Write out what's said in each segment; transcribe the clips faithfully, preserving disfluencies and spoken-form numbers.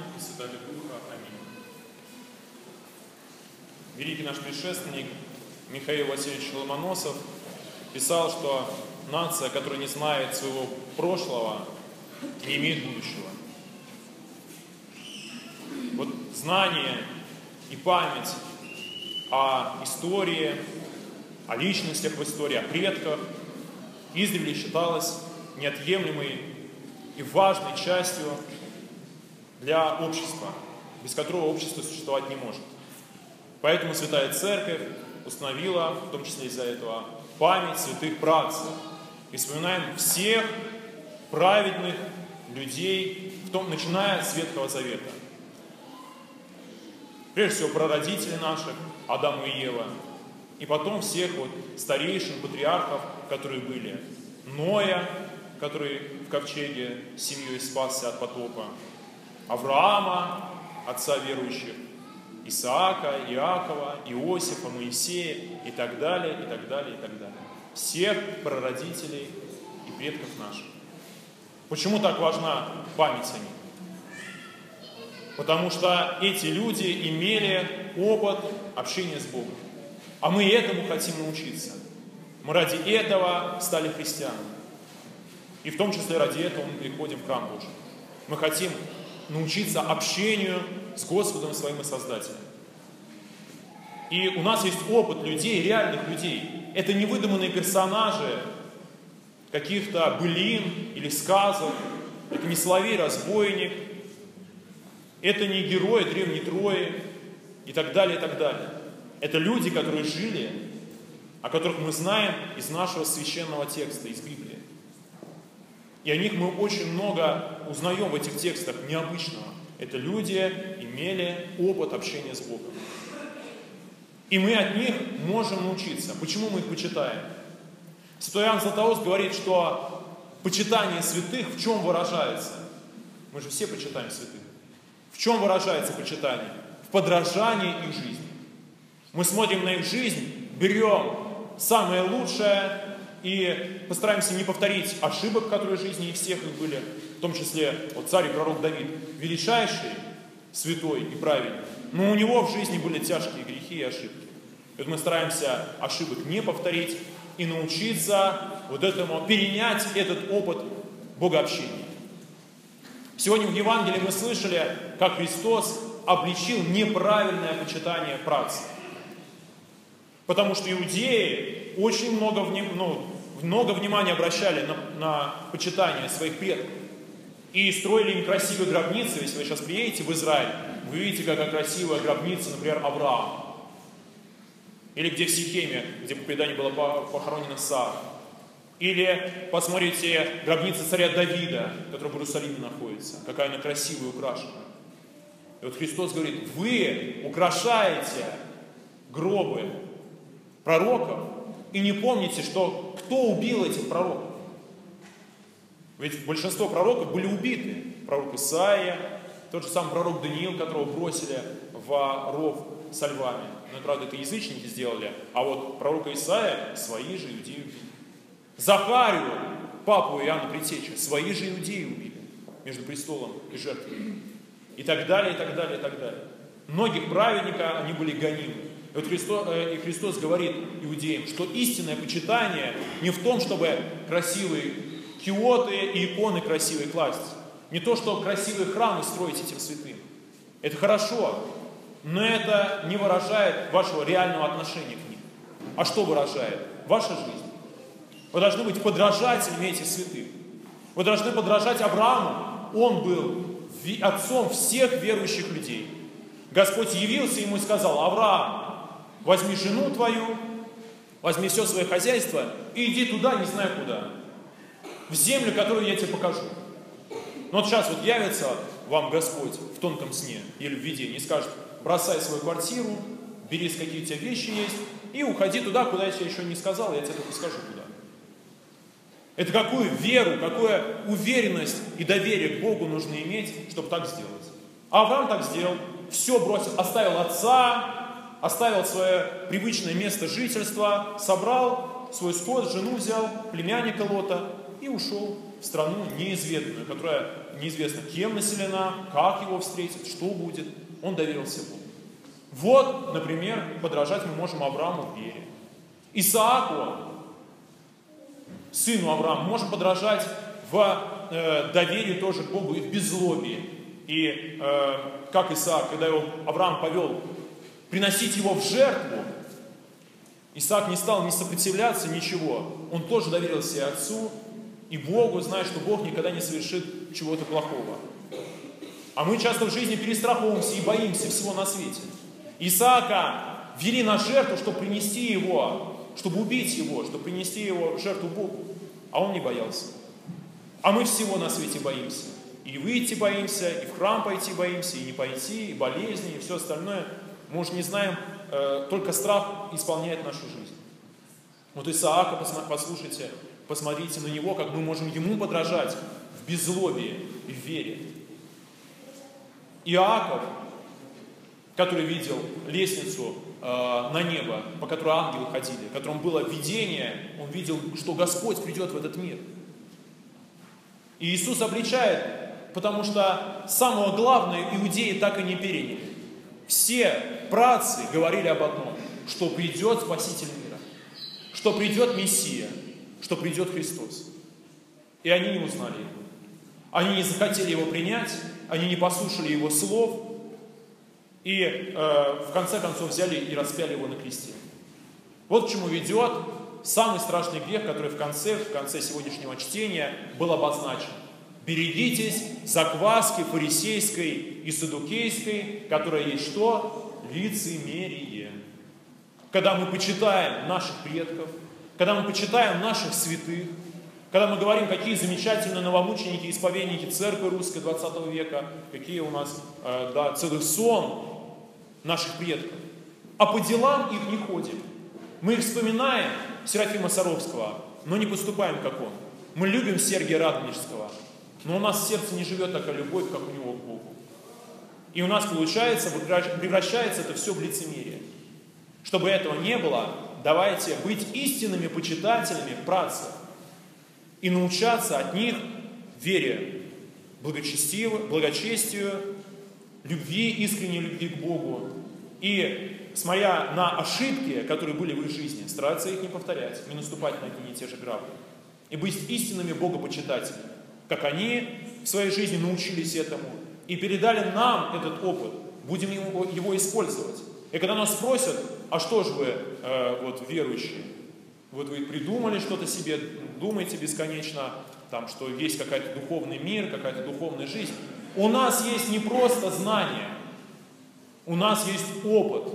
и Святого Духа. Аминь. Великий наш предшественник Михаил Васильевич Ломоносов писал, что нация, которая не знает своего прошлого, не имеет будущего. Вот знание и память о истории, о личностях в истории, о предках издревле считалось неотъемлемой и важной частью для общества, без которого общество существовать не может. Поэтому Святая Церковь установила, в том числе из-за этого, память святых праотцев. И вспоминаем всех праведных людей, в том, начиная с Ветхого Завета. Прежде всего, прародителей наших, Адама и Ева, и потом всех вот старейшин, патриархов, которые были. Ноя, который в ковчеге с семьей спасся от потопа, Авраама, отца верующих, Исаака, Иакова, Иосифа, Моисея и так далее, и так далее, и так далее. Всех прародителей и предков наших. Почему так важна память о них? Потому что эти люди имели опыт общения с Богом. А мы этому хотим научиться. Мы ради этого стали христианами. И в том числе ради этого мы приходим в храм Божий. Мы хотим научиться общению с Господом своим и Создателем. И у нас есть опыт людей, реальных людей. Это не выдуманные персонажи каких-то былин или сказок. Это не соловей-разбойник. Это не герои Древней Трои и так далее, и так далее. Это люди, которые жили, о которых мы знаем из нашего священного текста, из Библии. И о них мы очень много узнаем в этих текстах необычного. Это люди имели опыт общения с Богом. И мы от них можем научиться. Почему мы их почитаем? Святой Иоанн Златоуст говорит, что почитание святых в чем выражается? Мы же все почитаем святых. В чем выражается почитание? В подражании их жизни. Мы смотрим на их жизнь, берем самое лучшее и постараемся не повторить ошибок, которые в жизни и всех их были, в том числе вот царь и пророк Давид, величайший, святой и праведный, но у него в жизни были тяжкие грехи и ошибки. И вот мы стараемся ошибок не повторить и научиться вот этому, перенять этот опыт богообщения. Сегодня в Евангелии мы слышали, как Христос обличил неправильное почитание праотцев. Потому что иудеи очень много, ну, много внимания обращали на, на почитание своих предков. И строили им красивые гробницы. Если вы сейчас приедете в Израиль, вы видите, какая красивая гробница, например, Авраама. Или где в Сихеме, где по преданию была похоронена Сара. Или посмотрите гробницу царя Давида, которая в Иерусалиме находится. Какая она красивая и украшена. И вот Христос говорит, вы украшаете гробы пророков и не помните, что кто убил этих пророков. Ведь большинство пророков были убиты. Пророк Исаия, тот же самый пророк Даниил, которого бросили в ров со львами. Но, правда, это язычники сделали. А вот пророка Исаия свои же иудеи убили. Захарию, папу Иоанна Предтечи, свои же иудеи убили между престолом и жертвой. И так далее, и так далее, и так далее. Многих праведников, они были гонимы. И вот Христос, и Христос говорит иудеям, что истинное почитание не в том, чтобы красивые киоты и иконы красивые класть. Не то, что красивые храмы строить этим святым. Это хорошо, но это не выражает вашего реального отношения к ним. А что выражает? Ваша жизнь. Вы должны быть подражателями этих святых. Вы должны подражать Аврааму. Он был отцом всех верующих людей. Господь явился ему и сказал, Авраам, возьми жену твою, возьми все свое хозяйство и иди туда, не знаю куда, в землю, которую я тебе покажу. Но вот сейчас вот явится вам Господь в тонком сне или в видении и скажет, бросай свою квартиру, бери, какие у тебя вещи есть, и уходи туда, куда я тебе еще не сказал, я тебе только скажу куда. Это какую веру, какую уверенность и доверие к Богу нужно иметь, чтобы так сделать. А Авраам так сделал, все бросил, оставил отца, оставил свое привычное место жительства, собрал свой скот, жену взял, племянника Лота и ушел в страну неизведанную, которая неизвестно кем населена, как его встретят, что будет. Он доверился Богу. Вот, например, подражать мы можем Аврааму в вере. Исааку, сыну Авраама, можем подражать в э, доверии тоже к Богу и в беззлобии. И э, как Исаак, когда его Авраам повел приносить его в жертву, Исаак не стал ни сопротивляться, ничего. Он тоже доверился и отцу, и Богу, зная, что Бог никогда не совершит чего-то плохого. А мы часто в жизни перестраховываемся и боимся всего на свете. Исаака вели на жертву, чтобы принести его, чтобы убить его, чтобы принести его в жертву Богу. А он не боялся. А мы всего на свете боимся. И выйти боимся, и в храм пойти боимся, и не пойти, и болезни, и все остальное. Мы уже не знаем, э, только страх исполняет нашу жизнь. Вот Исаака, послушайте, посмотрите на него, как мы можем ему подражать в беззлобии и в вере. Иаков, который видел лестницу э, на небо, по которой ангелы ходили, в котором было видение, он видел, что Господь придет в этот мир. И Иисус обличает, потому что самое главное иудеи так и не переняли. Все праотцы говорили об одном, что придет Спаситель мира, что придет Мессия, что придет Христос. И они не узнали его. Они не захотели его принять, они не послушали его слов, и э, в конце концов взяли и распяли его на кресте. Вот к чему ведет самый страшный грех, который в конце, в конце сегодняшнего чтения был обозначен. Берегитесь закваски фарисейской и саддукейской, которая есть что? Лицемерие. Когда мы почитаем наших предков, когда мы почитаем наших святых, когда мы говорим, какие замечательные новомученики, исповедники церкви русской двадцатого века, какие у нас э, да, целый сон наших предков. А по делам их не ходим. Мы их вспоминаем, Серафима Саровского, но не поступаем, как он. Мы любим Сергия Радонежского, но у нас в сердце не живет такая любовь, как у него к Богу. И у нас получается, превращается это все в лицемерие. Чтобы этого не было, давайте быть истинными почитателями праотцев и научаться от них вере, благочестию, благочестию, любви, искренней любви к Богу. И, смотря на ошибки, которые были в их жизни, стараться их не повторять, не наступать на одни и те же грабли. И быть истинными богопочитателями, как они в своей жизни научились этому и передали нам этот опыт, будем его, его использовать. И когда нас спросят, а что же вы, э, вот, верующие, вот вы придумали что-то себе, думаете бесконечно, там, что есть какой-то духовный мир, какая-то духовная жизнь. У нас есть не просто знание, у нас есть опыт.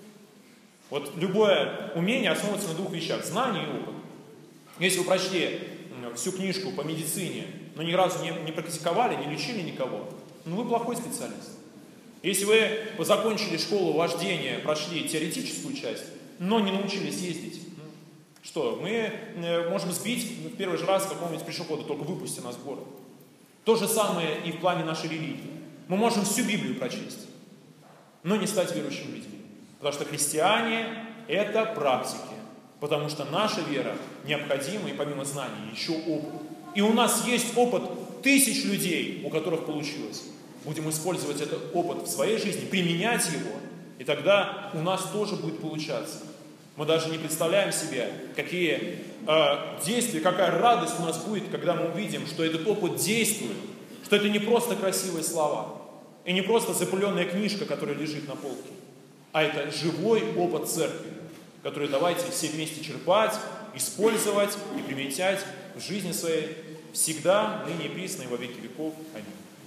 Вот любое умение основывается на двух вещах: знание и опыт. Если вы прочли всю книжку по медицине, но ни разу не, не практиковали, не лечили никого, ну вы плохой специалист. Если вы закончили школу вождения, прошли теоретическую часть, но не научились ездить, что, мы можем сбить в первый же раз какого-нибудь пешехода, только выпусти нас в город. То же самое и в плане нашей религии. Мы можем всю Библию прочесть, но не стать верующими людьми. Потому что христиане – это практики. Потому что наша вера необходима, и помимо знаний еще опыт. И у нас есть опыт тысяч людей, у которых получилось. Будем использовать этот опыт в своей жизни, применять его, и тогда у нас тоже будет получаться. Мы даже не представляем себе, какие э, действия, какая радость у нас будет, когда мы увидим, что этот опыт действует, что это не просто красивые слова, и не просто запыленная книжка, которая лежит на полке, а это живой опыт церкви, который давайте все вместе черпать, использовать и применять в жизни своей всегда, ныне и присно, и во веки веков. Аминь.